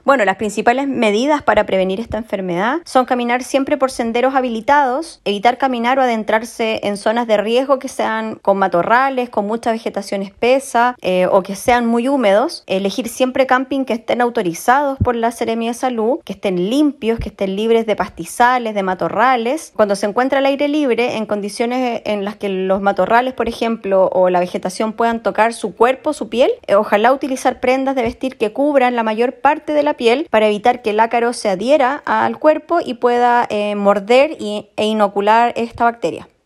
Bueno, las principales medidas para prevenir esta enfermedad son caminar siempre por senderos habilitados, evitar caminar o adentrarse en zonas de riesgo que sean con matorrales, con mucha vegetación espesa o que sean muy húmedos, elegir siempre camping que estén autorizados por la Seremia de Salud, que estén limpios, que estén libres de pastizales, de matorrales. Cuando se encuentra al aire libre, en condiciones en las que los matorrales, por ejemplo, o la vegetación puedan tocar su cuerpo, su piel, ojalá utilizar prendas de vestir que cubran la mayor parte de la piel para evitar que el ácaro se adhiera al cuerpo y pueda morder e inocular esta bacteria.